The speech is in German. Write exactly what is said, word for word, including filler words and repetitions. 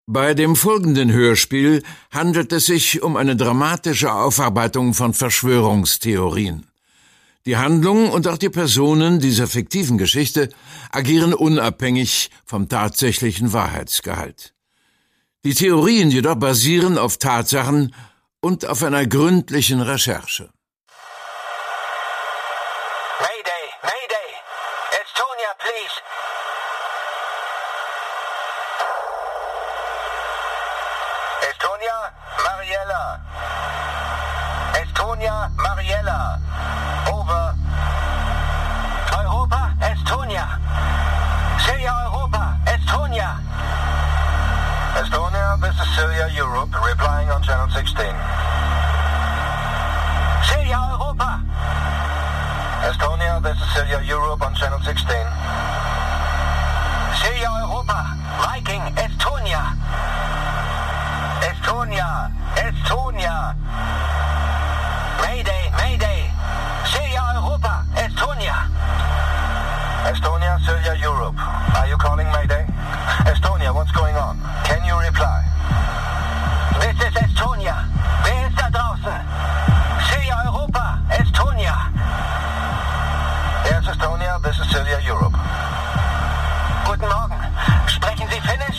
Bei dem folgenden Hörspiel handelt es sich um eine dramatische Aufarbeitung von Verschwörungstheorien. Die Handlung und auch die Personen dieser fiktiven Geschichte agieren unabhängig vom tatsächlichen Wahrheitsgehalt. Die Theorien jedoch basieren auf Tatsachen und auf einer gründlichen Recherche. Mayday, Mayday! Estonia, please! Estonia, Mariella! Estonia, Mariella! Over! Europa, Estonia! Silja, Europa, Estonia! Estonia, this is Silja, Europe, replying on channel sixteen. Silja, Europa! Estonia, this is Silja, Europe on channel sixteen. Silja, Europa! Viking, Estonia! Estonia! Estonia! Mayday! Mayday! Silja, Europa! Estonia! Estonia, Silja, Europe. Are you calling Mayday? Estonia, what's going on? Can you reply? This is Estonia. Wer ist da draußen? Silja, Europa! Estonia! Yes, Estonia, this is Silja, Europe. Guten Morgen. Sprechen Sie Finnisch?